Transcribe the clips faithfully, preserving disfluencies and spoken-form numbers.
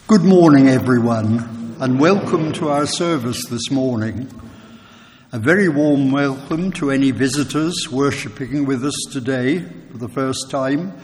Good morning, everyone, and welcome to our service this morning. A very warm welcome to any visitors worshipping with us today for the first time.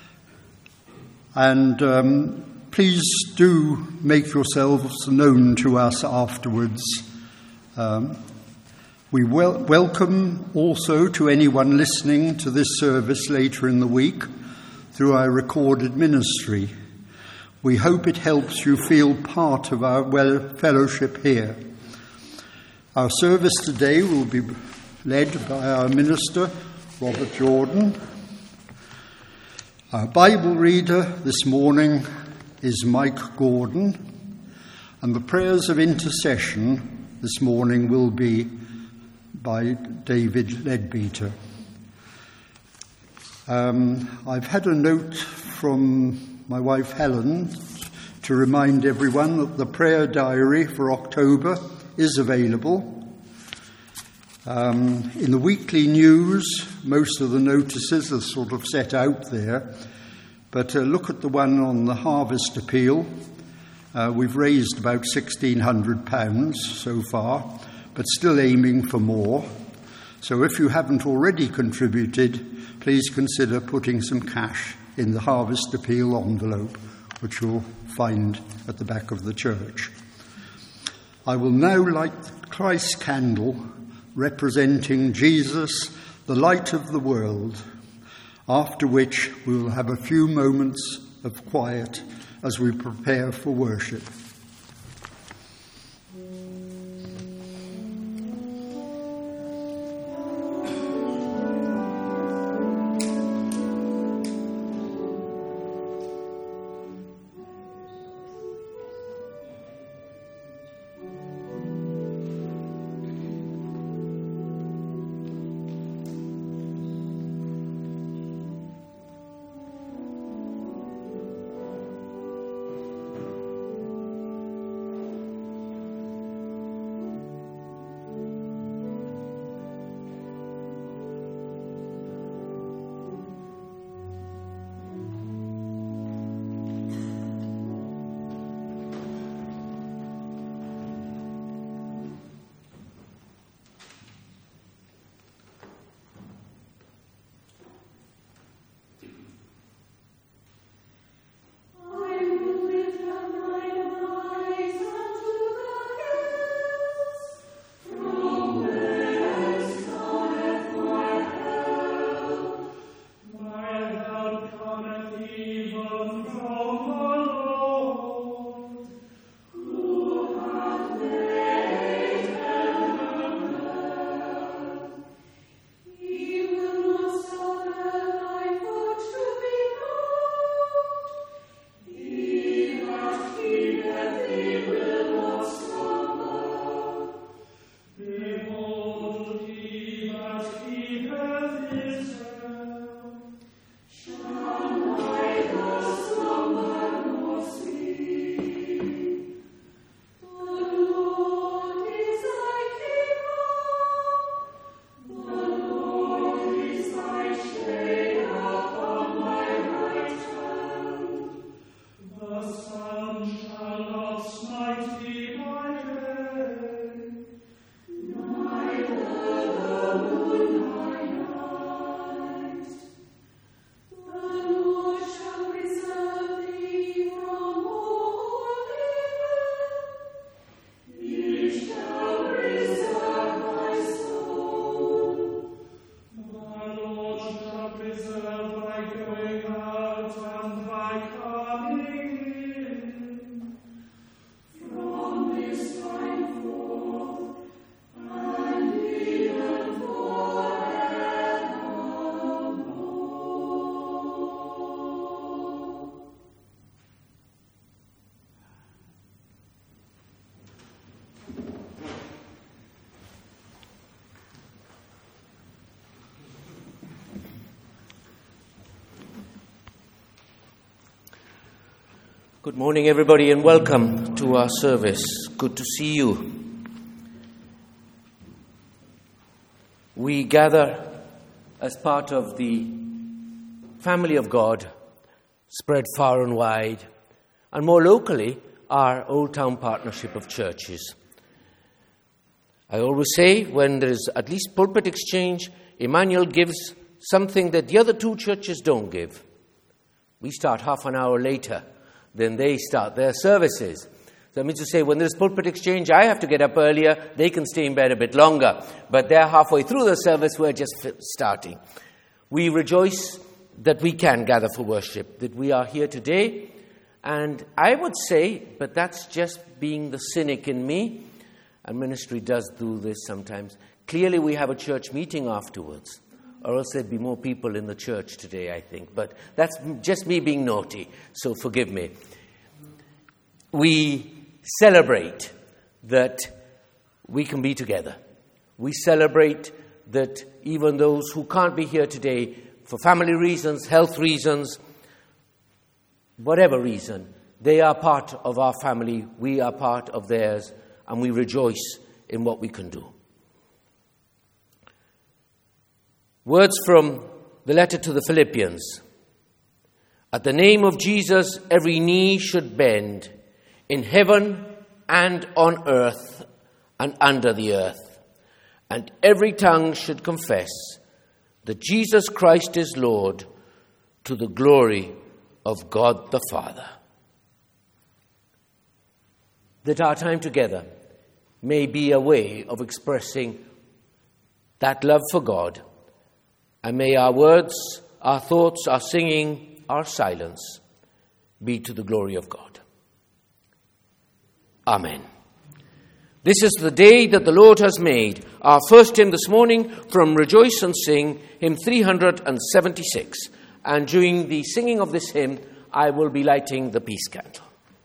And um, please do make yourselves known to us afterwards. Um, we wel- welcome also to anyone listening to this service later in the week through our recorded ministry. We hope it helps you feel part of our fellowship here. Our service today will be led by our minister, Robert Jordan. Our Bible reader this morning is Mike Gordon, and the prayers of intercession this morning will be by David Leadbeater. Um, I've had a note from my wife Helen to remind everyone that the prayer diary for October is available. Um, in the weekly news, most of the notices are sort of set out there, but uh, look at the one on the harvest appeal. Uh, we've raised about sixteen hundred pounds so far, but still aiming for more. So if you haven't already contributed, please consider putting some cash in the Harvest Appeal envelope, which you'll find at the back of the church. I will now light Christ's candle representing Jesus, the light of the world, after which we will have a few moments of quiet as we prepare for worship. Good morning, everybody, and welcome to our service. Good to see you. We gather as part of the family of God, spread far and wide, and more locally, our Old Town Partnership of Churches. I always say when there is at least pulpit exchange, Emmanuel gives something that the other two churches don't give. We start half an hour later than they start their services. So I mean to say, when there's pulpit exchange, I have to get up earlier. They can stay in bed a bit longer. But they're halfway through the service. We're just starting. We rejoice that we can gather for worship, that we are here today. And I would say, but that's just being the cynic in me, and ministry does do this sometimes. Clearly we have a church meeting afterwards, or else there'd be more people in the church today, I think. But that's just me being naughty, so forgive me. We celebrate that we can be together. We celebrate that even those who can't be here today for family reasons, health reasons, whatever reason, they are part of our family, we are part of theirs, and we rejoice in what we can do. Words from the letter to the Philippians. At the name of Jesus, every knee should bend, in heaven and on earth and under the earth, and every tongue should confess that Jesus Christ is Lord, to the glory of God the Father. That our time together may be a way of expressing that love for God, and may our words, our thoughts, our singing, our silence be to the glory of God. Amen. This is the day that the Lord has made. Our first hymn this morning from Rejoice and Sing, hymn three seventy-six. And during the singing of this hymn, I will be lighting the peace candle.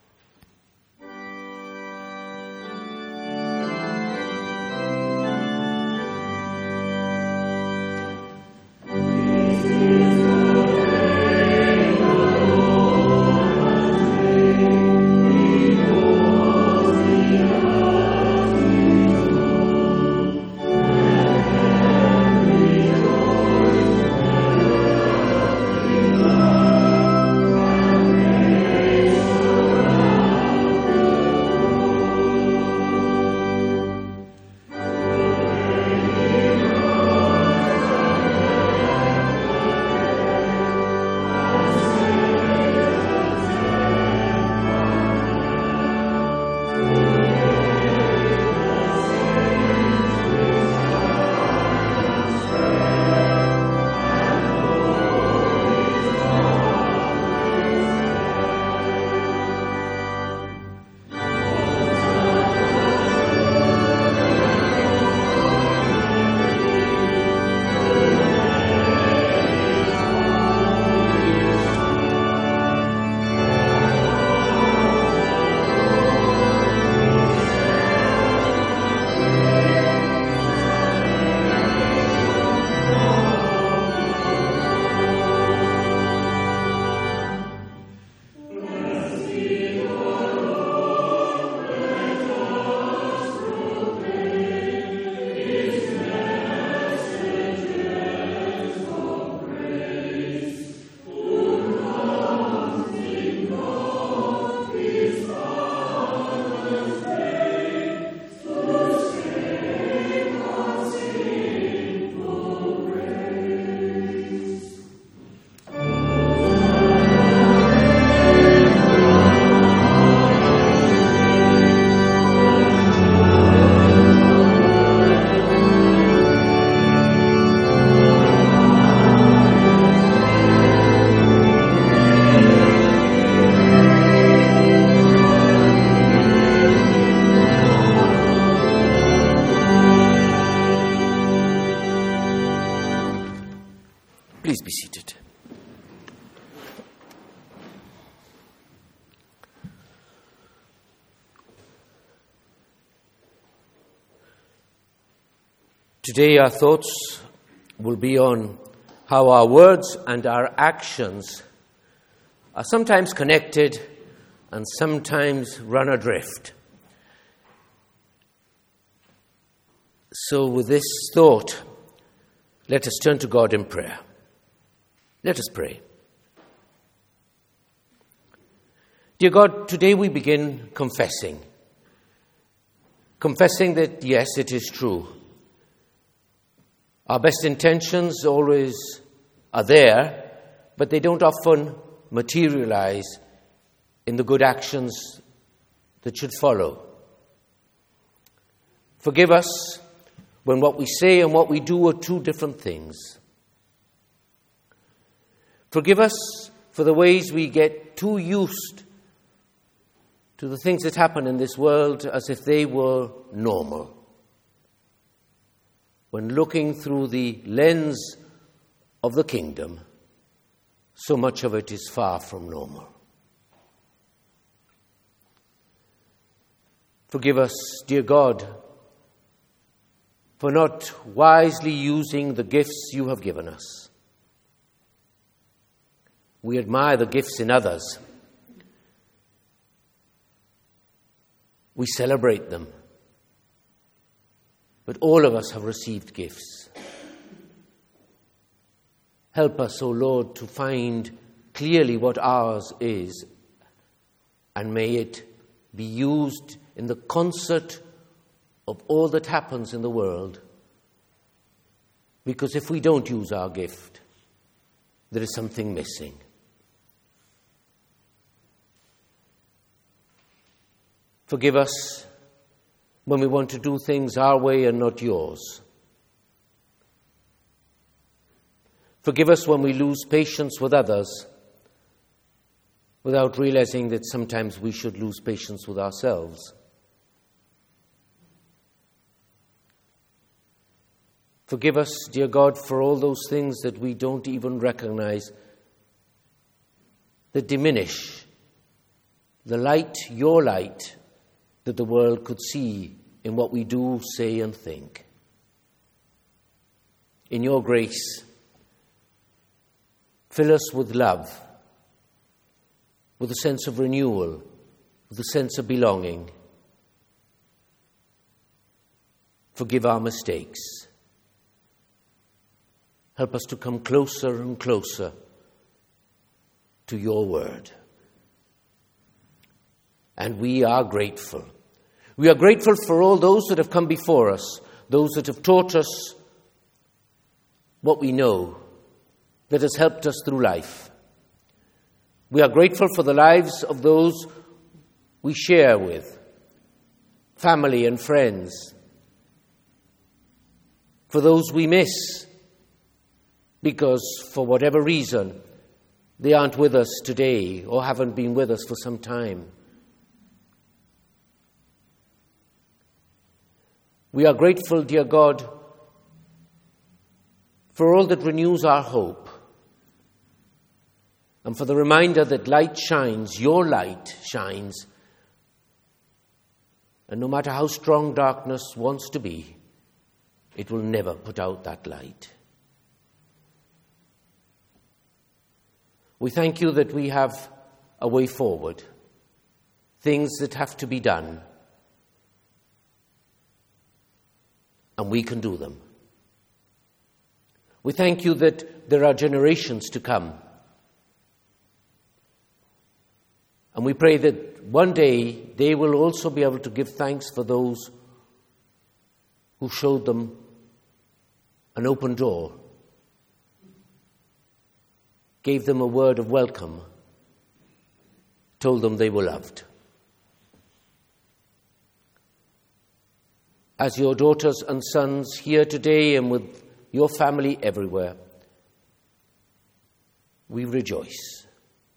Please be seated. Today our thoughts will be on how our words and our actions are sometimes connected and sometimes run adrift. So with this thought, let us turn to God in prayer. Let us pray. Dear God, today we begin confessing. Confessing that, yes, it is true. Our best intentions always are there, but they don't often materialize in the good actions that should follow. Forgive us when what we say and what we do are two different things. Forgive us for the ways we get too used to the things that happen in this world as if they were normal, when looking through the lens of the kingdom, so much of it is far from normal. Forgive us, dear God, for not wisely using the gifts you have given us. We admire the gifts in others. We celebrate them. But all of us have received gifts. Help us, O Lord, to find clearly what ours is, and may it be used in the concert of all that happens in the world. Because if we don't use our gift, there is something missing. Forgive us when we want to do things our way and not yours. Forgive us when we lose patience with others without realizing that sometimes we should lose patience with ourselves. Forgive us, dear God, for all those things that we don't even recognize, that diminish the light, your light, that the world could see in what we do, say, and think. In your grace, fill us with love, with a sense of renewal, with a sense of belonging. Forgive our mistakes. Help us to come closer and closer to your word. And we are grateful. We are grateful for all those that have come before us, those that have taught us what we know, that has helped us through life. We are grateful for the lives of those we share with, family and friends, for those we miss, because for whatever reason they aren't with us today or haven't been with us for some time. We are grateful, dear God, for all that renews our hope, and for the reminder that light shines, your light shines, and no matter how strong darkness wants to be, it will never put out that light. We thank you that we have a way forward, things that have to be done, and we can do them. We thank you that there are generations to come. And we pray that one day they will also be able to give thanks for those who showed them an open door, gave them a word of welcome, told them they were loved. As your daughters and sons here today and with your family everywhere, we rejoice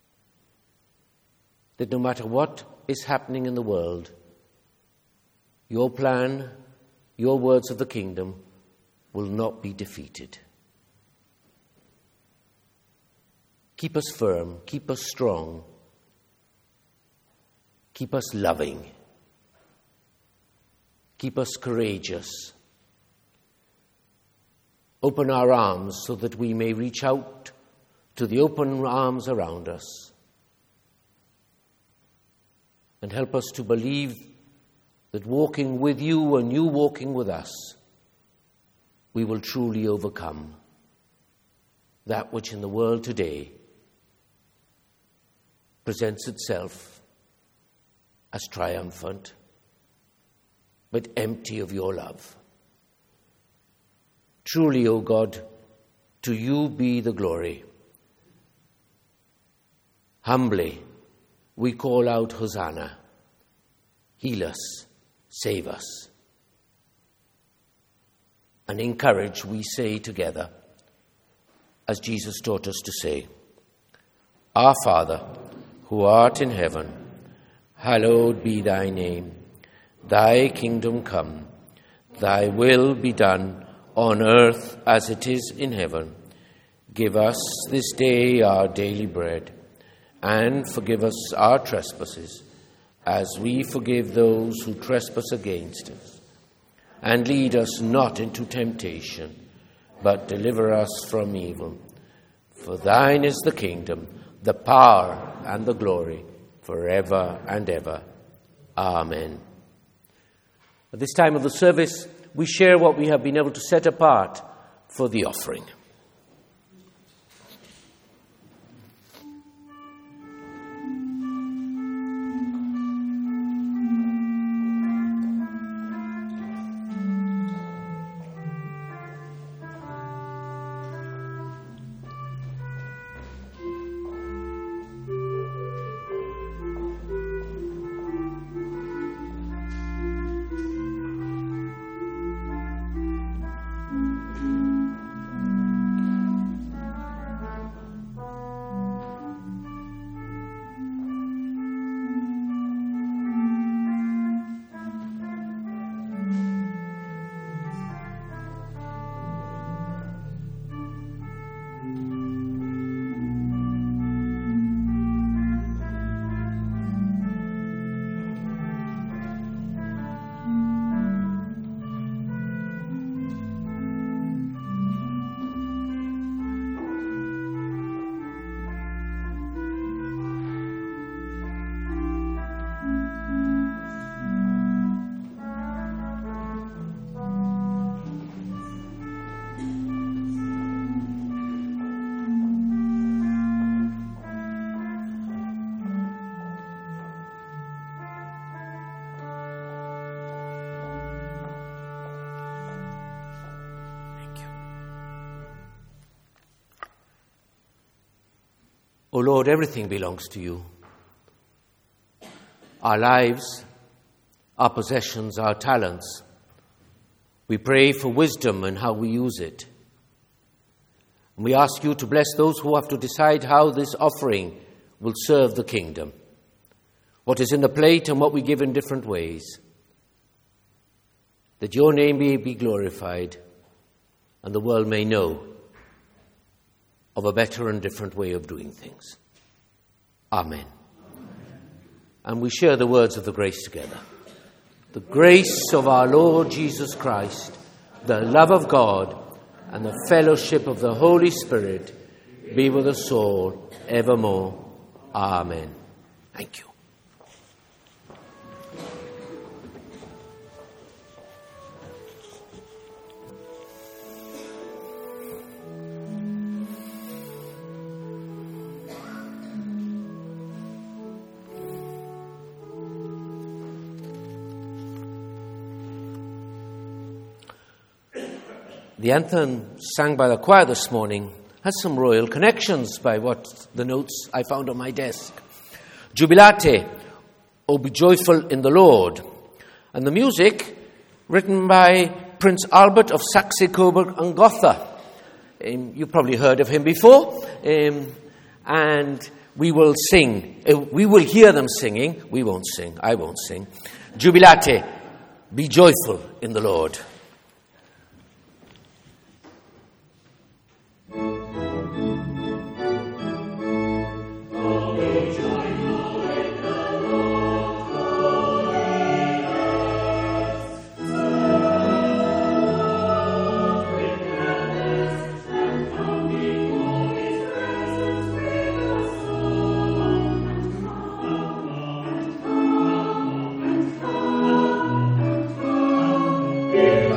that no matter what is happening in the world, your plan, your words of the kingdom will not be defeated. Keep us firm, keep us strong, keep us loving, keep us courageous. Open our arms so that we may reach out to the open arms around us. And help us to believe that walking with you and you walking with us, we will truly overcome that which in the world today presents itself as triumphant, but empty of your love. Truly, O God, to you be the glory. Humbly, we call out, Hosanna. Heal us, save us. And in courage we say together, as Jesus taught us to say, Our Father, who art in heaven, hallowed be thy name. Thy kingdom come, thy will be done on earth as it is in heaven. Give us this day our daily bread, and forgive us our trespasses, as we forgive those who trespass against us. And lead us not into temptation, but deliver us from evil. For thine is the kingdom, the power, and the glory, forever and ever. Amen. At this time of the service, we share what we have been able to set apart for the offering. O Lord, everything belongs to you. Our lives, our possessions, our talents. We pray for wisdom and how we use it. And we ask you to bless those who have to decide how this offering will serve the kingdom, what is in the plate and what we give in different ways, that your name may be glorified and the world may know of a better and different way of doing things. Amen. And we share the words of the grace together. The grace of our Lord Jesus Christ, the love of God, and the fellowship of the Holy Spirit be with us all evermore. Amen. Thank you. The anthem sung by the choir this morning has some royal connections by what the notes I found on my desk. Jubilate, O be joyful in the Lord. And the music written by Prince Albert of Saxe-Coburg and Gotha. Um, you've probably heard of him before. Um, and we will sing. Uh, we will hear them singing. We won't sing. I won't sing. Jubilate, be joyful in the Lord. Yeah.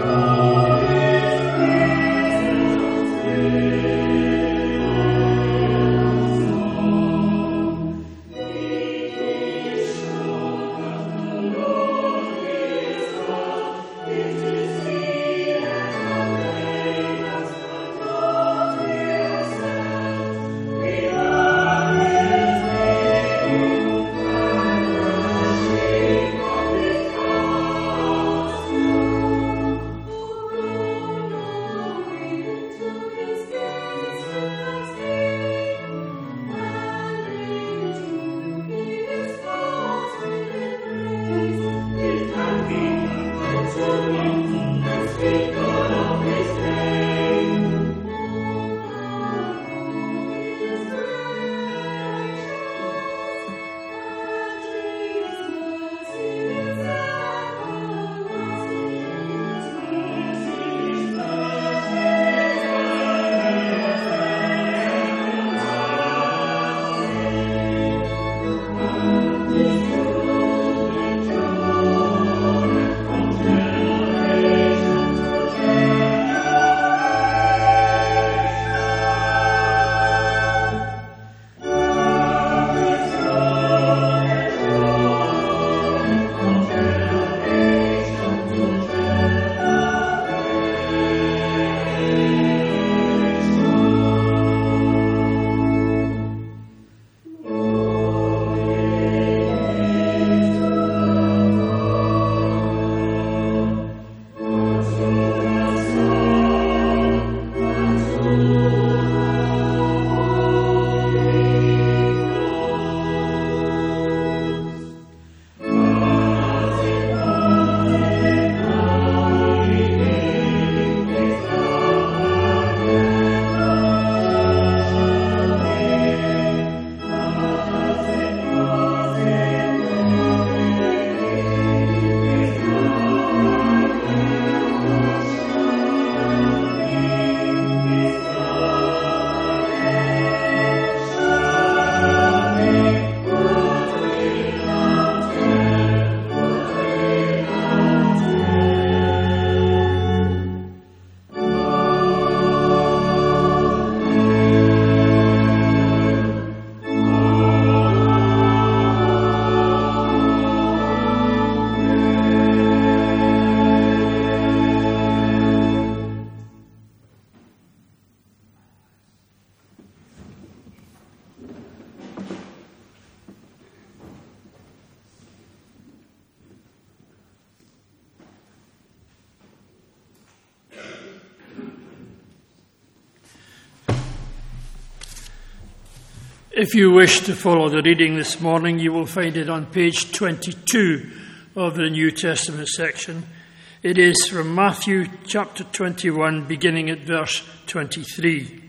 If you wish to follow the reading this morning, you will find it on page twenty-two of the New Testament section. It is from Matthew chapter twenty-one, beginning at verse twenty-three.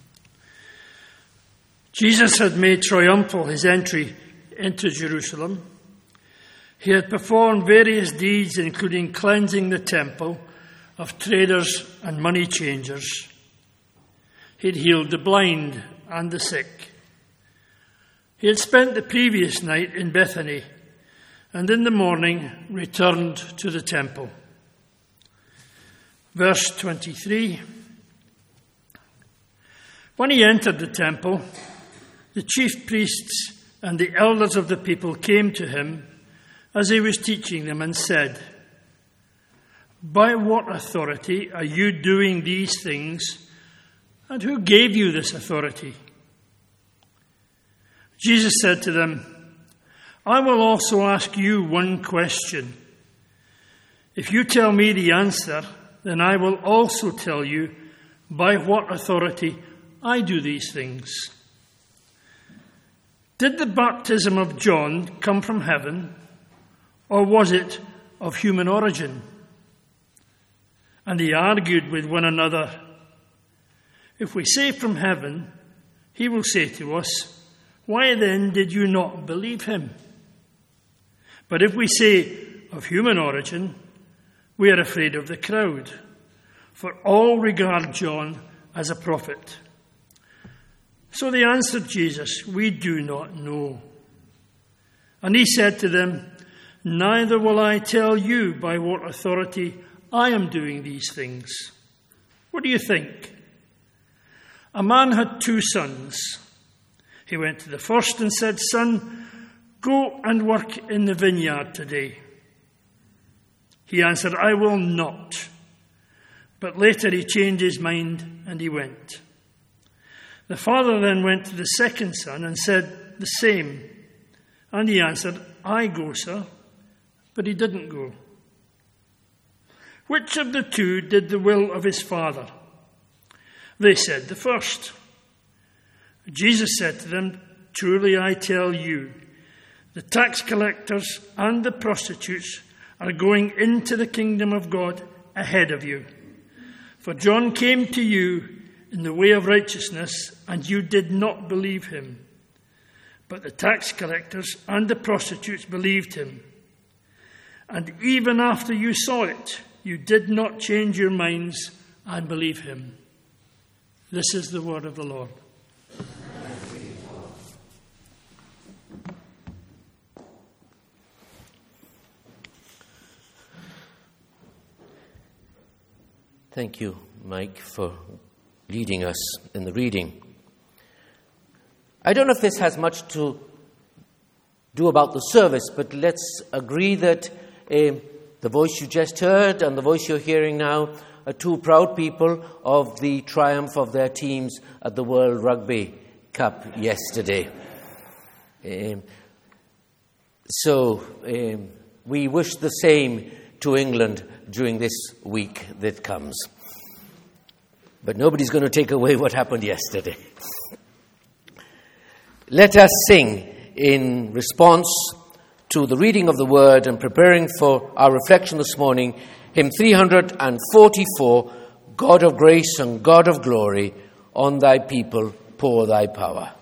Jesus had made triumphal his entry into Jerusalem. He had performed various deeds, including cleansing the temple of traders and money changers. He had healed the blind and the sick. He had spent the previous night in Bethany, and in the morning returned to the temple. Verse twenty-three. When he entered the temple, the chief priests and the elders of the people came to him as he was teaching them and said, "By what authority are you doing these things, and who gave you this authority?" Jesus said to them, "I will also ask you one question. If you tell me the answer, then I will also tell you by what authority I do these things. Did the baptism of John come from heaven, or was it of human origin?" And they argued with one another. "If we say from heaven, he will say to us, 'Why then did you not believe him?' But if we say of human origin, we are afraid of the crowd, for all regard John as a prophet." So they answered Jesus, "We do not know." And he said to them, "Neither will I tell you by what authority I am doing these things. What do you think? A man had two sons. He went to the first and said, 'Son, go and work in the vineyard today.' He answered, 'I will not.' But later he changed his mind and he went. The father then went to the second son and said the same. And he answered, 'I go, sir.' But he didn't go. Which of the two did the will of his father?" They said, "The first." Jesus said to them, "Truly I tell you, the tax collectors and the prostitutes are going into the kingdom of God ahead of you. For John came to you in the way of righteousness, and you did not believe him. But the tax collectors and the prostitutes believed him. And even after you saw it, you did not change your minds and believe him." This is the word of the Lord. Thank you, Mike, for leading us in the reading. I don't know if this has much to do about the service, but let's agree that uh, the voice you just heard and the voice you're hearing now are two proud people of the triumph of their teams at the World Rugby Cup yesterday. Um, so um, we wish the same to England during this week that comes. But nobody's going to take away what happened yesterday. Let us sing in response to the reading of the word and preparing for our reflection this morning, hymn three forty-four, God of grace and God of glory, on thy people pour thy power.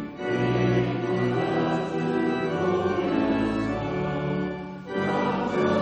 Amen.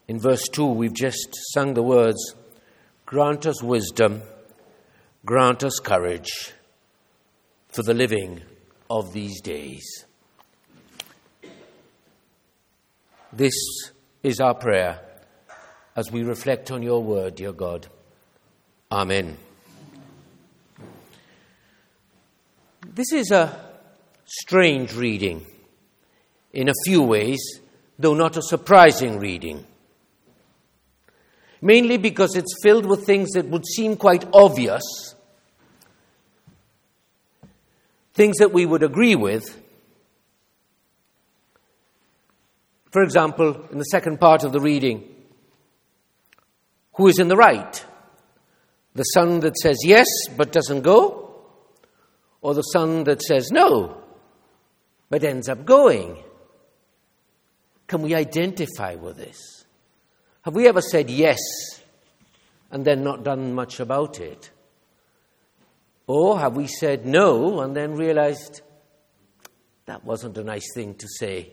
In verse two, we've just sung the words, "Grant us wisdom, grant us courage for the living of these days." This is our prayer as we reflect on your word, dear God. Amen. This is a strange reading in a few ways, though not a surprising reading. Mainly because it's filled with things that would seem quite obvious, things that we would agree with. For example, in the second part of the reading, who is in the right? The son that says yes but doesn't go, or the son that says no but ends up going? Can we identify with this? Have we ever said yes and then not done much about it? Or have we said no and then realized that wasn't a nice thing to say?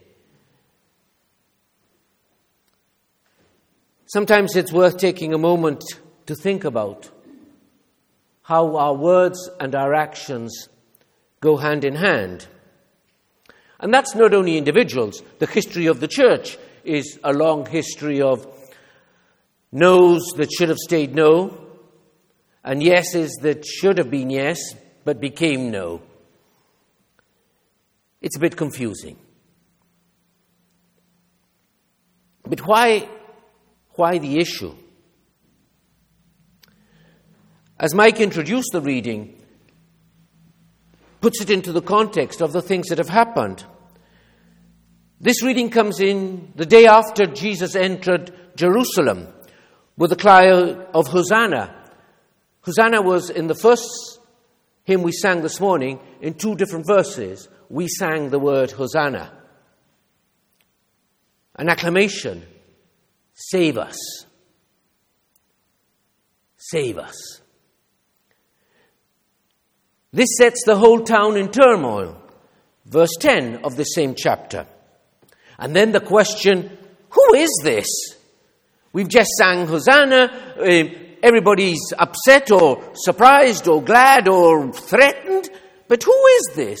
Sometimes it's worth taking a moment to think about how our words and our actions go hand in hand. And that's not only individuals. The history of the church is a long history of no's that should have stayed no, and yeses that should have been yes, but became no. It's a bit confusing. But why, why the issue? As Mike introduced the reading, puts it into the context of the things that have happened. This reading comes in the day after Jesus entered Jerusalem with the cry of Hosanna. Hosanna was in the first hymn we sang this morning. In two different verses, we sang the word Hosanna. An acclamation. Save us. Save us. This sets the whole town in turmoil. Verse ten of the same chapter. And then the question, who is this? We've just sang Hosanna. Uh, everybody's upset or surprised or glad or threatened. But who is this?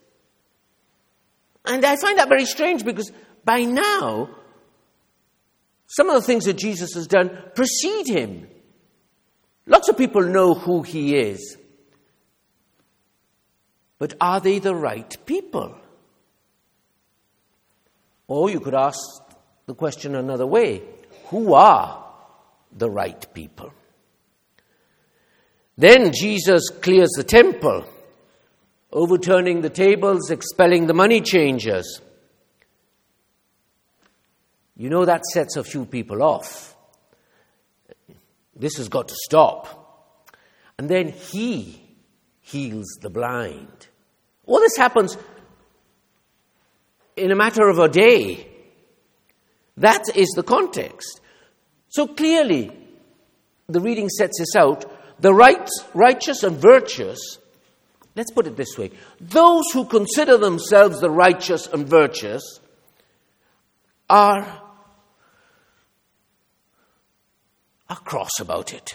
And I find that very strange because by now, some of the things that Jesus has done precede him. Lots of people know who he is. But are they the right people? Or you could ask the question another way. Who are the right people? Then Jesus clears the temple, overturning the tables, expelling the money changers. You know that sets a few people off. This has got to stop. And then he heals the blind. All this happens in a matter of a day. That is the context. So clearly, the reading sets this out. The right, righteous and virtuous, let's put it this way, those who consider themselves the righteous and virtuous are, are cross about it.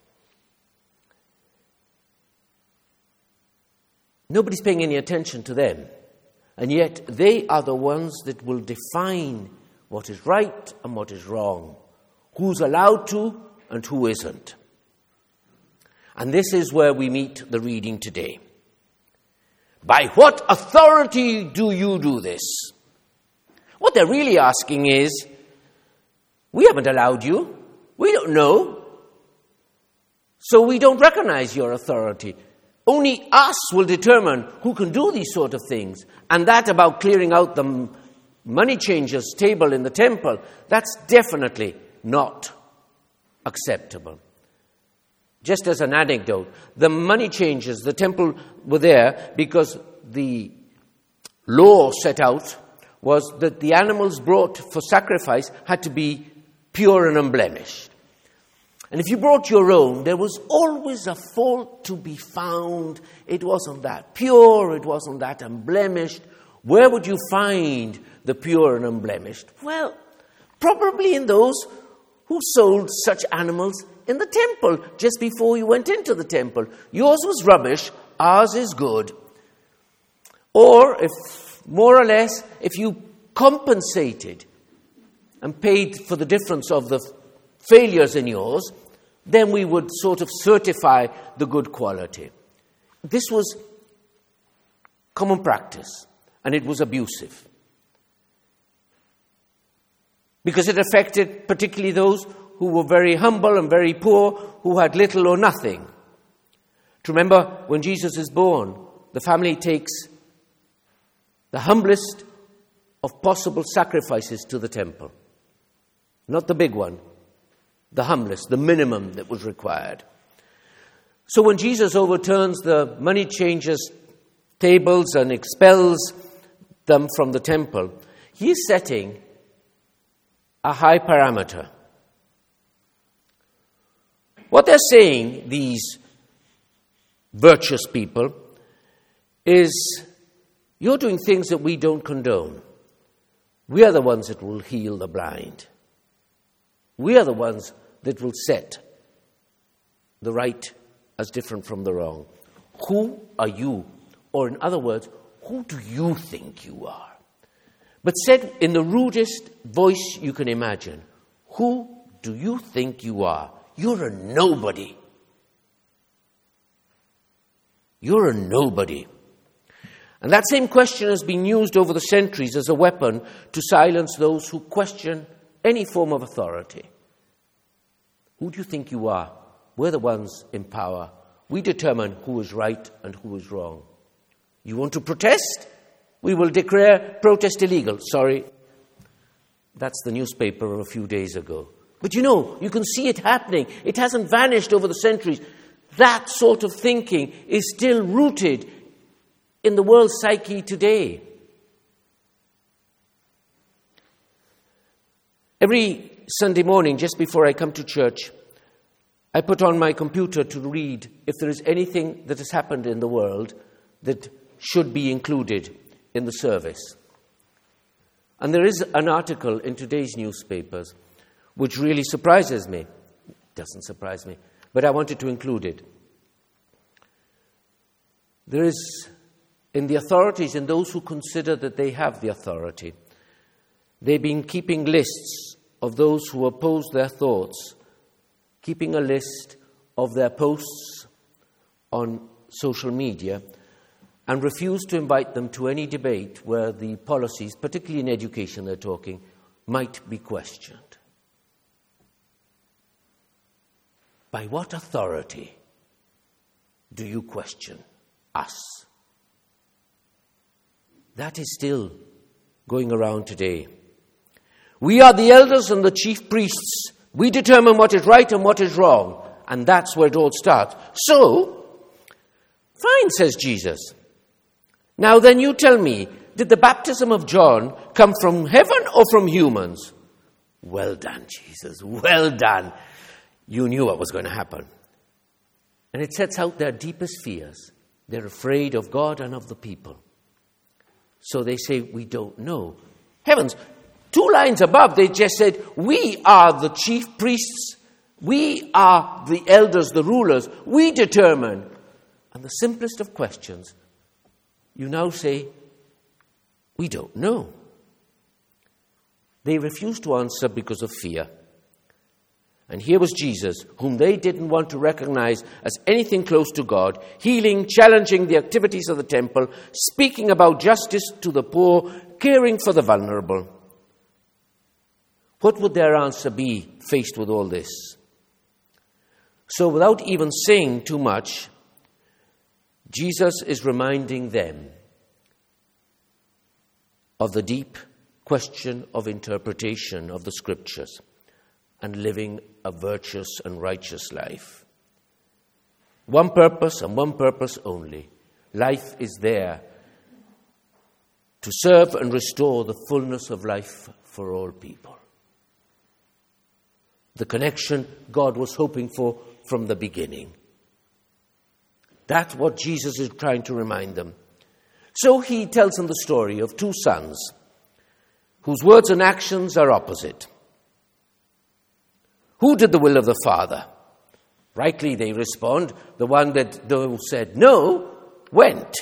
Nobody's paying any attention to them. And yet they are the ones that will define what is right and what is wrong. Who's allowed to and who isn't. And this is where we meet the reading today. By what authority do you do this? What they're really asking is, we haven't allowed you. We don't know. So we don't recognize your authority. Only us will determine who can do these sort of things. And that about clearing out the money changers' table in the temple, that's definitely not acceptable. Just as an anecdote, the money changers, the temple were there because the law set out was that the animals brought for sacrifice had to be pure and unblemished. And if you brought your own, there was always a fault to be found. It wasn't that pure, it wasn't that unblemished. Where would you find the pure and unblemished? Well, probably in those Who sold such animals in the temple just before you went into the temple? Yours was rubbish, ours is good. Or, if more or less, if you compensated and paid for the difference of the failures in yours, then we would sort of certify the good quality. This was common practice, and it was abusive. Because it affected particularly those who were very humble and very poor, who had little or nothing. To remember, when Jesus is born, the family takes the humblest of possible sacrifices to the temple. Not the big one, the humblest, the minimum that was required. So when Jesus overturns the money changers' tables and expels them from the temple, he is setting a high parameter. What they're saying, these virtuous people, is you're doing things that we don't condone. We are the ones that will heal the blind. We are the ones that will set the right as different from the wrong. Who are you? Or in other words, who do you think you are? But said in the rudest voice you can imagine, who do you think you are? You're a nobody. You're a nobody. And that same question has been used over the centuries as a weapon to silence those who question any form of authority. Who do you think you are? We're the ones in power. We determine who is right and who is wrong. You want to protest? We will declare protest illegal. Sorry, that's the newspaper of a few days ago. But you know, you can see it happening. It hasn't vanished over the centuries. That sort of thinking is still rooted in the world's psyche today. Every Sunday morning, just before I come to church, I put on my computer to read if there is anything that has happened in the world that should be included in the service. And there is an article in today's newspapers which really surprises me. It doesn't surprise me, but I wanted to include it. There is, in the authorities, in those who consider that they have the authority, they've been keeping lists of those who oppose their thoughts, keeping a list of their posts on social media, and refuse to invite them to any debate where the policies, particularly in education they're talking, might be questioned. By what authority do you question us? That is still going around today. We are the elders and the chief priests. We determine what is right and what is wrong. And that's where it all starts. So, fine, says Jesus. Now then you tell me, did the baptism of John come from heaven or from humans? Well done, Jesus, well done. You knew what was going to happen. And it sets out their deepest fears. They're afraid of God and of the people. So they say, we don't know. Heavens, two lines above, they just said, we are the chief priests. We are the elders, the rulers. We determine. And the simplest of questions, you now say, we don't know. They refused to answer because of fear. And here was Jesus, whom they didn't want to recognize as anything close to God, healing, challenging the activities of the temple, speaking about justice to the poor, caring for the vulnerable. What would their answer be faced with all this? So without even saying too much, Jesus is reminding them of the deep question of interpretation of the Scriptures and living a virtuous and righteous life. One purpose and one purpose only. Life is there to serve and restore the fullness of life for all people. The connection God was hoping for from the beginning. That's what Jesus is trying to remind them. So he tells them the story of two sons whose words and actions are opposite. Who did the will of the Father? Rightly they respond, the one that who said no went.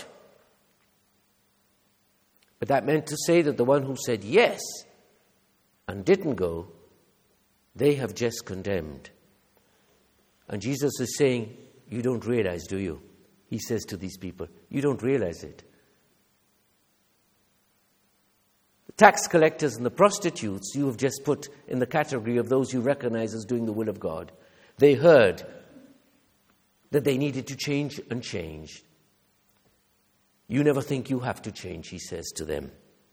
But that meant to say that the one who said yes and didn't go, they have just condemned. And Jesus is saying, you don't realize, do you? He says to these people, you don't realize it. The tax collectors and the prostitutes you have just put in the category of those you recognize as doing the will of God. They heard that they needed to change and change. You never think you have to change, he says to them.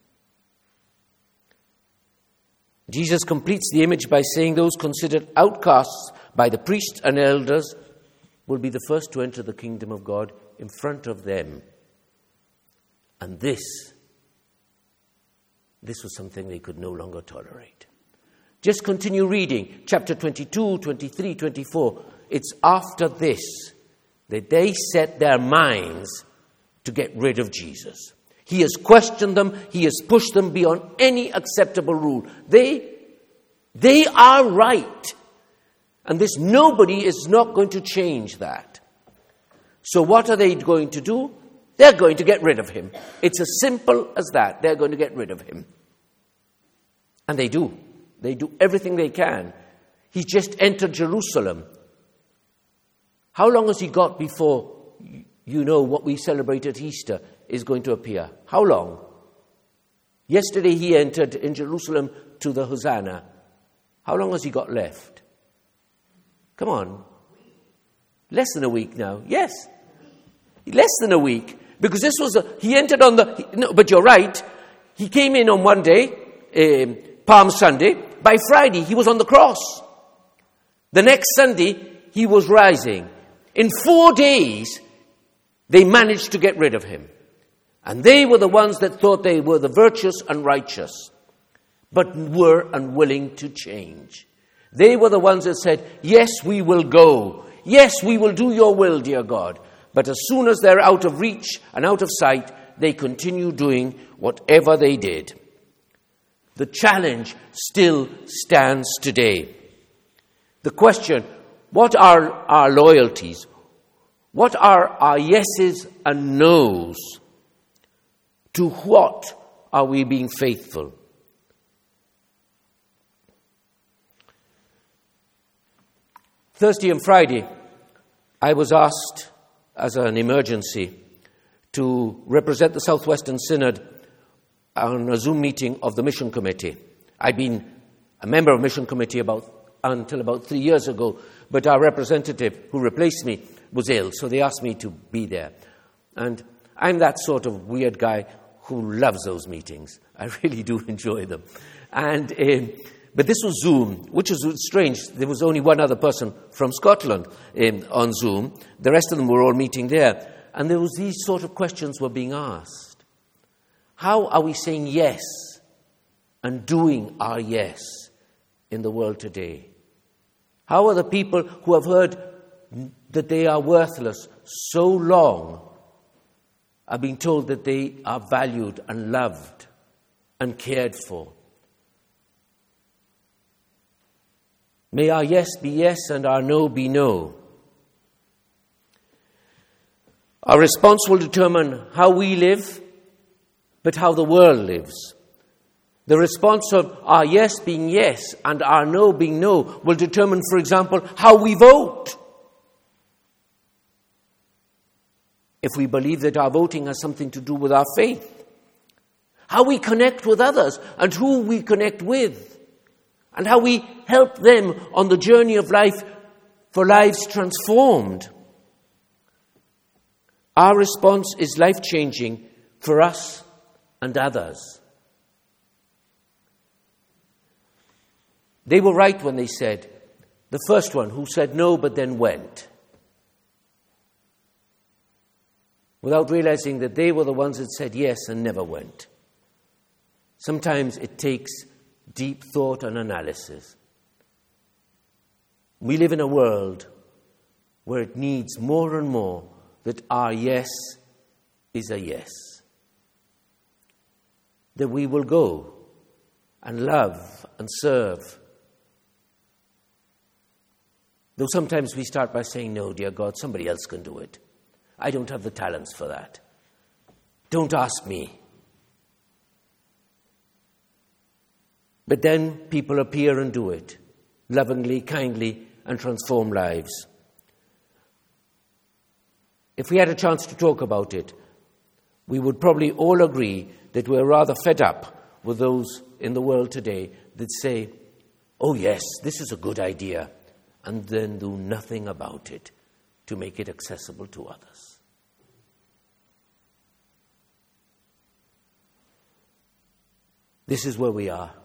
Jesus completes the image by saying those considered outcasts by the priests and elders will be the first to enter the kingdom of God in front of them. And this, this was something they could no longer tolerate. Just continue reading, chapter twenty-two, twenty-three, twenty-four. It's after this that they set their minds to get rid of Jesus. He has questioned them. He has pushed them beyond any acceptable rule. They, they are right. And this nobody is not going to change that. So what are they going to do? They're going to get rid of him. It's as simple as that. They're going to get rid of him. And they do. They do everything they can. He's just entered Jerusalem. How long has he got before, you know, what we celebrate at Easter is going to appear? How long? Yesterday he entered in Jerusalem to the Hosanna. How long has he got left? Come on. Less than a week now. Yes. Less than a week. Because this was, a, he entered on the, no, but you're right. He came in on one day, um, Palm Sunday. By Friday, he was on the cross. The next Sunday, he was rising. In four days, they managed to get rid of him. And they were the ones that thought they were the virtuous and righteous, but were unwilling to change. They were the ones that said, yes, we will go. Yes, we will do your will, dear God. But as soon as they're out of reach and out of sight, they continue doing whatever they did. The challenge still stands today. The question, what are our loyalties? What are our yeses and nos? To what are we being faithful? Thursday and Friday, I was asked as an emergency to represent the Southwestern Synod on a Zoom meeting of the Mission Committee. I'd been a member of Mission Committee about until about three years ago, but our representative who replaced me was ill, so they asked me to be there. And I'm that sort of weird guy who loves those meetings. I really do enjoy them. And um, but this was Zoom, which was strange. There was only one other person from Scotland um, on Zoom. The rest of them were all meeting there. And there was these sort of questions were being asked. How are we saying yes and doing our yes in the world today? How are the people who have heard that they are worthless so long are being told that they are valued and loved and cared for? May our yes be yes and our no be no. Our response will determine how we live, but how the world lives. The response of our yes being yes and our no being no will determine, for example, how we vote. If we believe that our voting has something to do with our faith. How we connect with others and who we connect with. And how we help them on the journey of life for lives transformed. Our response is life-changing for us and others. They were right when they said, the first one who said no but then went, without realizing that they were the ones that said yes and never went. Sometimes it takes deep thought and analysis. We live in a world where it needs more and more that our yes is a yes. That we will go and love and serve Though sometimes we start by saying, no, dear God, somebody else can do it. I don't have the talents for that. Don't ask me. But then people appear and do it, lovingly, kindly, and transform lives. If we had a chance to talk about it, we would probably all agree that we're rather fed up with those in the world today that say, oh yes, this is a good idea, and then do nothing about it to make it accessible to others. This is where we are.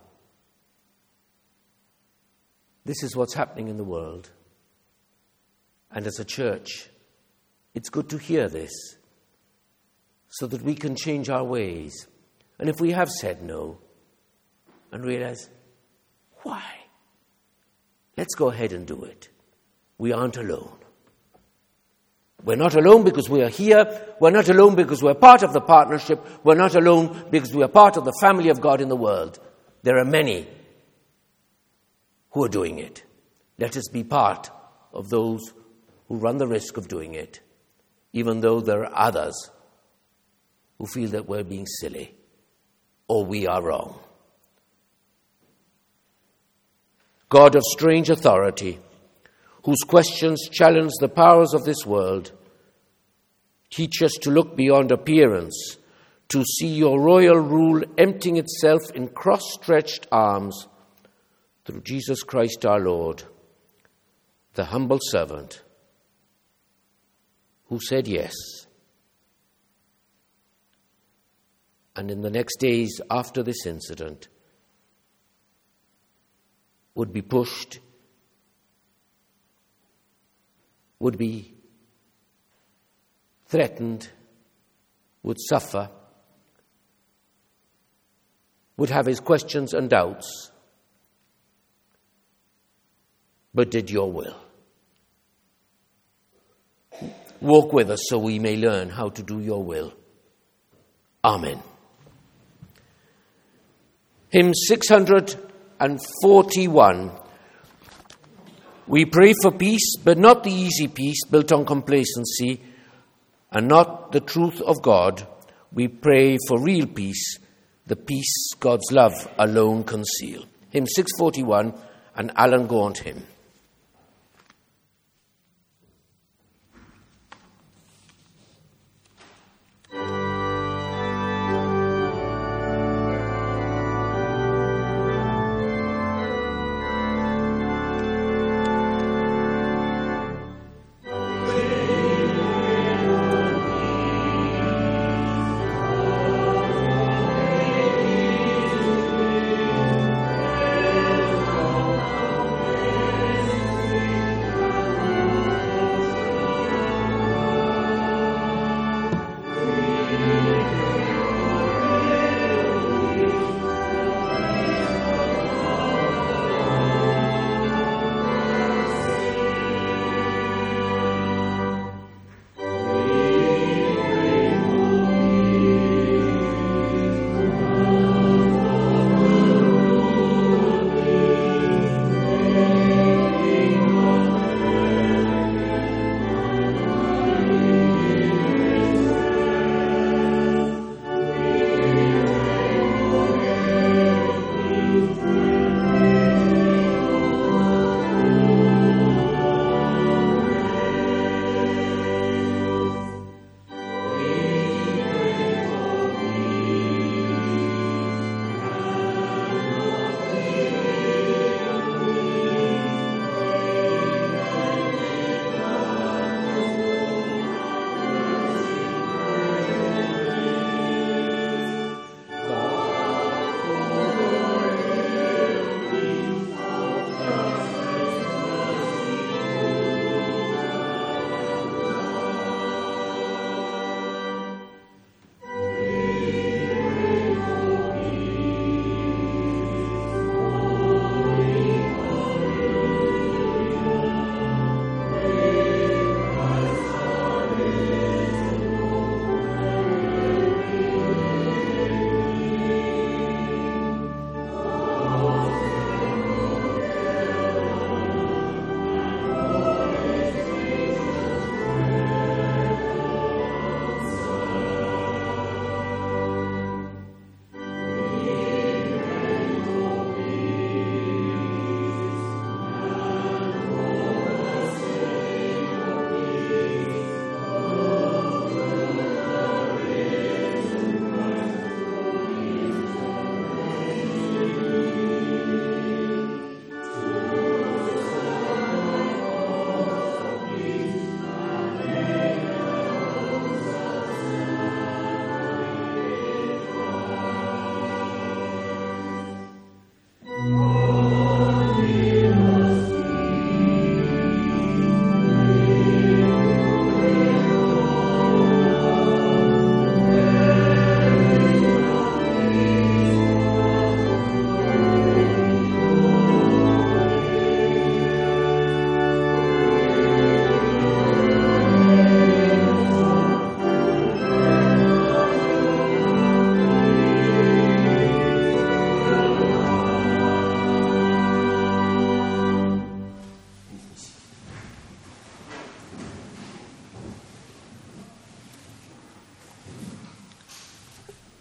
This is what's happening in the world. And as a church, it's good to hear this so that we can change our ways. And if we have said no and realize, why? Let's go ahead and do it. We aren't alone. We're not alone because we are here. We're not alone because we're part of the partnership. We're not alone because we are part of the family of God in the world. There are many who are doing it. Let us be part of those who run the risk of doing it, even though there are others who feel that we're being silly or we are wrong. God of strange authority, whose questions challenge the powers of this world, teach us to look beyond appearance, to see your royal rule emptying itself in cross-stretched arms through Jesus Christ our Lord, the humble servant who said yes. And in the next days after this incident, would be pushed, would be threatened, would suffer, would have his questions and doubts, but did your will. Walk with us so we may learn how to do your will. Amen. Hymn six hundred forty-one. We pray for peace, but not the easy peace built on complacency and not the truth of God. We pray for real peace, the peace God's love alone conceal. Hymn six forty-one, an Alan Gaunt hymn. Amen.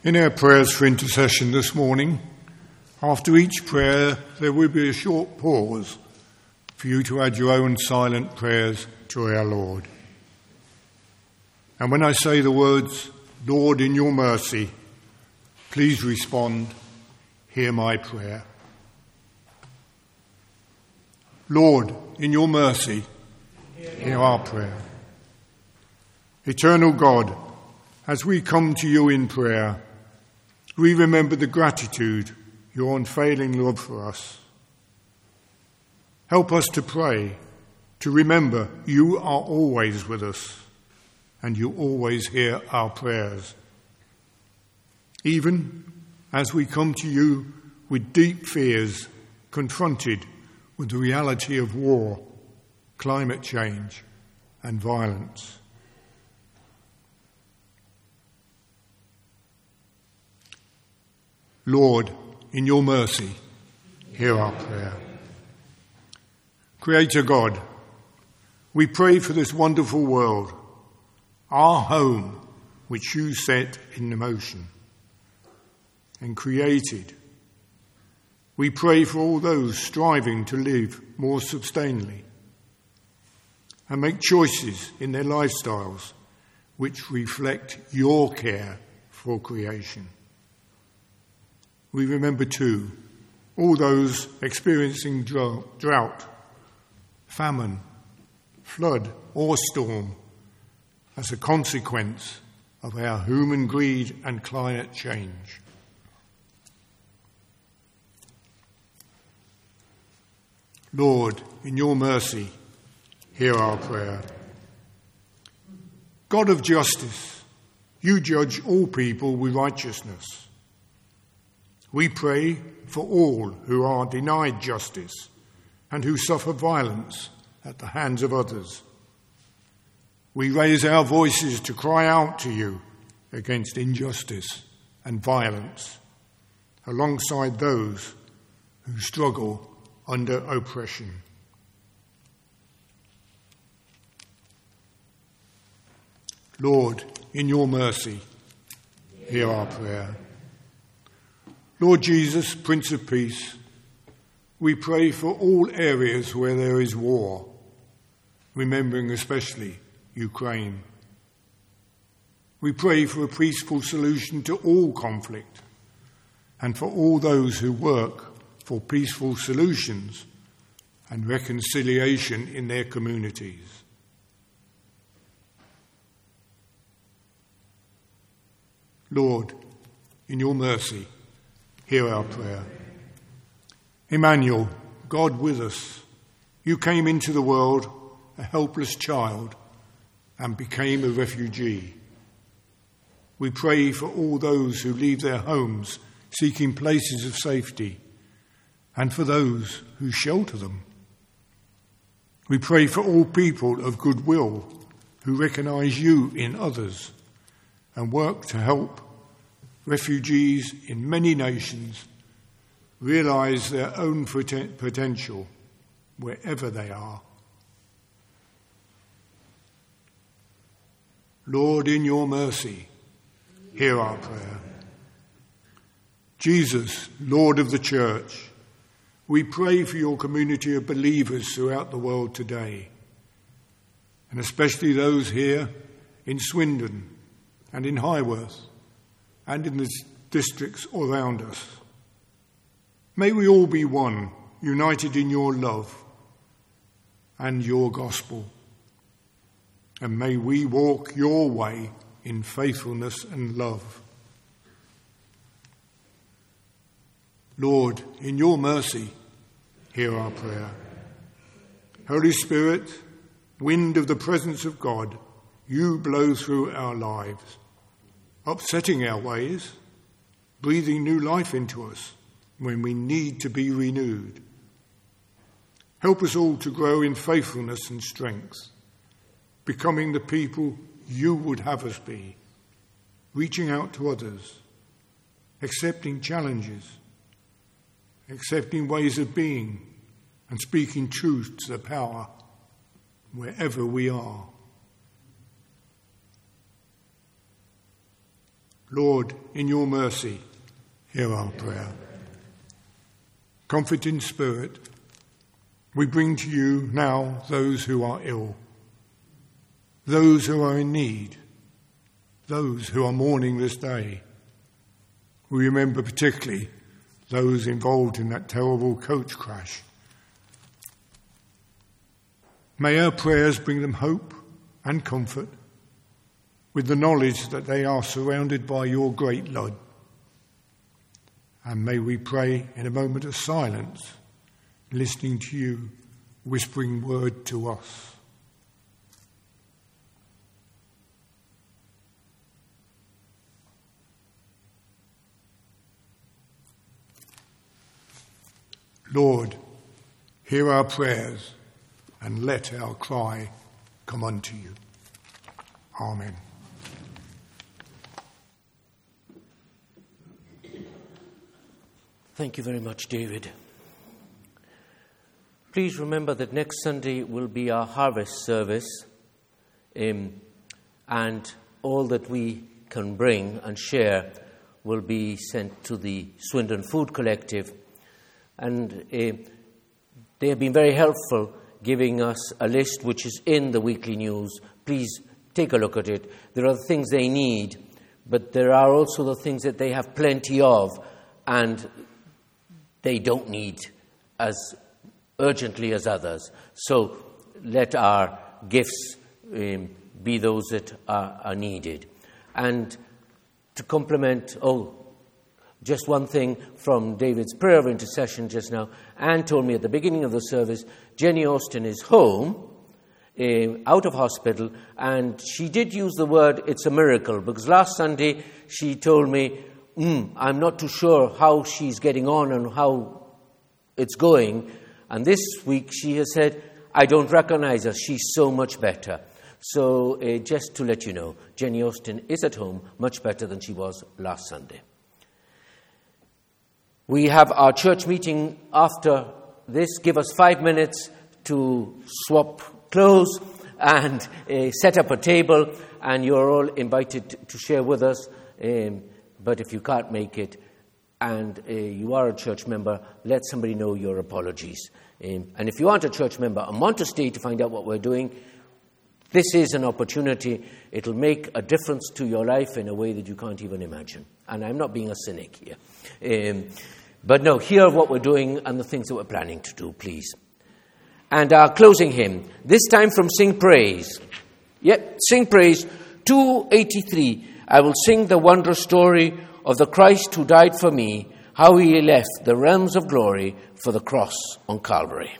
In our prayers for intercession this morning, after each prayer there will be a short pause for you to add your own silent prayers to our Lord. And when I say the words, "Lord, in your mercy," please respond, "Hear my prayer." Lord, in your mercy, hear our prayer. Eternal God, as we come to you in prayer, we remember the gratitude, your unfailing love for us. Help us to pray, to remember you are always with us and you always hear our prayers. Even as we come to you with deep fears, confronted with the reality of war, climate change and violence. Lord, in your mercy, hear our prayer. Creator God, we pray for this wonderful world, our home, which you set in motion and created. We pray for all those striving to live more sustainably and make choices in their lifestyles which reflect your care for creation. We remember too all those experiencing drought, famine, flood or storm as a consequence of our human greed and climate change. Lord, in your mercy, hear our prayer. God of justice, you judge all people with righteousness. We pray for all who are denied justice and who suffer violence at the hands of others. We raise our voices to cry out to you against injustice and violence, alongside those who struggle under oppression. Lord, in your mercy, hear our prayer. Lord Jesus, Prince of Peace, we pray for all areas where there is war, remembering especially Ukraine. We pray for a peaceful solution to all conflict and for all those who work for peaceful solutions and reconciliation in their communities. Lord, in your mercy, hear our prayer. Emmanuel, God with us, you came into the world a helpless child and became a refugee. We pray for all those who leave their homes seeking places of safety and for those who shelter them. We pray for all people of goodwill who recognise you in others and work to help refugees in many nations realise their own potential wherever they are. Lord, in your mercy, hear our prayer. Jesus, Lord of the Church, we pray for your community of believers throughout the world today, and especially those here in Swindon and in Highworth and in the districts around us. May we all be one, united in your love and your gospel. And may we walk your way in faithfulness and love. Lord, in your mercy, hear our prayer. Holy Spirit, wind of the presence of God, you blow through our lives, upsetting our ways, breathing new life into us when we need to be renewed. Help us all to grow in faithfulness and strength, becoming the people you would have us be, reaching out to others, accepting challenges, accepting ways of being, and speaking truth to the power wherever we are. Lord, in your mercy, hear our prayer. Comforting Spirit, we bring to you now those who are ill, those who are in need, those who are mourning this day. We remember particularly those involved in that terrible coach crash. May our prayers bring them hope and comfort, with the knowledge that they are surrounded by your great love. And may we pray in a moment of silence, listening to you, whispering word to us. Lord, hear our prayers and let our cry come unto you. Amen. Thank you very much, David. Please remember that next Sunday will be our harvest service, um, and all that we can bring and share will be sent to the Swindon Food Collective. And uh, they have been very helpful, giving us a list which is in the weekly news. Please take a look at it. There are the things they need, but there are also the things that they have plenty of and they don't need as urgently as others. So let our gifts um, be those that are, are needed. And to complement, oh, just one thing from David's prayer of intercession just now. Anne told me at the beginning of the service, Jenny Austin is home, uh, out of hospital, and she did use the word, it's a miracle, because last Sunday she told me, mm, I'm not too sure how she's getting on and how it's going. And this week she has said, I don't recognize her, she's so much better. So uh, just to let you know, Jenny Austin is at home, much better than she was last Sunday. We have our church meeting after this. Give us five minutes to swap clothes and uh, set up a table, and you're all invited to share with us. Um, but if you can't make it and uh, you are a church member, let somebody know your apologies. Um, and if you aren't a church member and want to stay to find out what we're doing, this is an opportunity. It'll make a difference to your life in a way that you can't even imagine. And I'm not being a cynic here. Um, but no, hear what we're doing and the things that we're planning to do, please. And our closing hymn, this time from Sing Praise. Yep, Sing Praise two eighty-three. I will sing the wondrous story of the Christ who died for me, how he left the realms of glory for the cross on Calvary.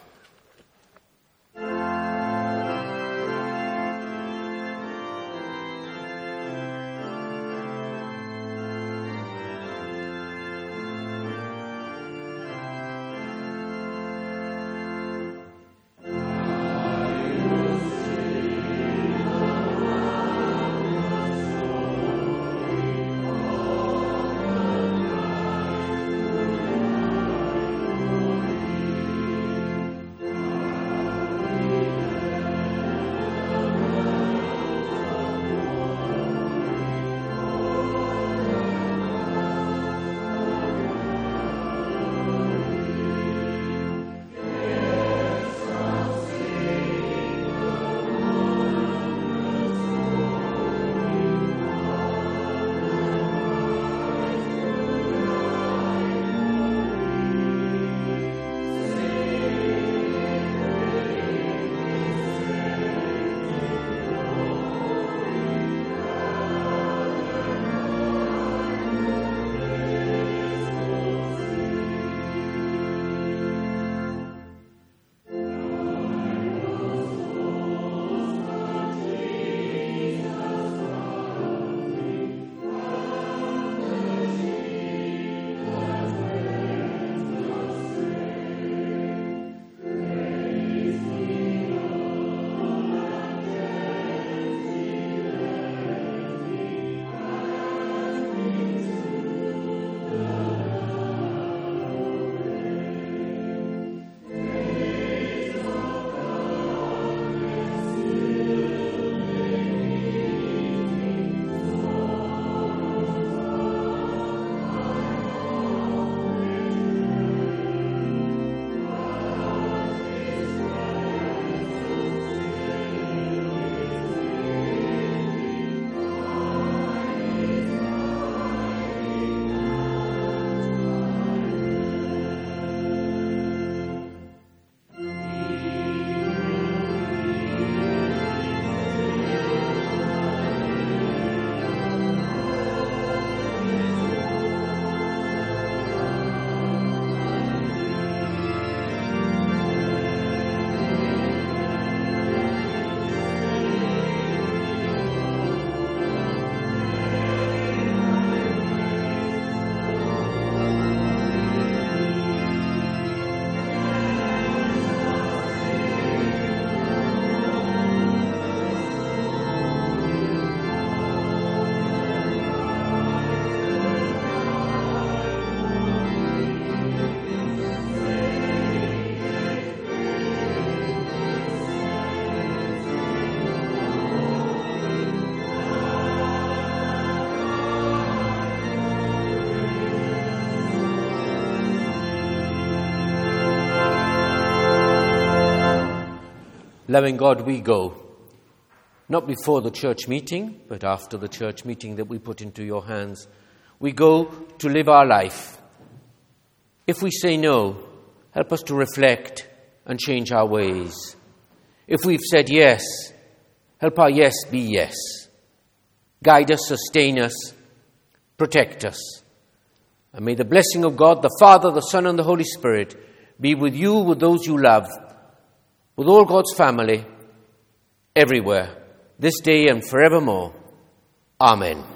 Loving God, we go. Not before the church meeting, but after the church meeting that we put into your hands. We go to live our life. If we say no, help us to reflect and change our ways. If we've said yes, help our yes be yes. Guide us, sustain us, protect us. And may the blessing of God, the Father, the Son, and the Holy Spirit be with you, with those you love, with all God's family, everywhere, this day and forevermore. Amen.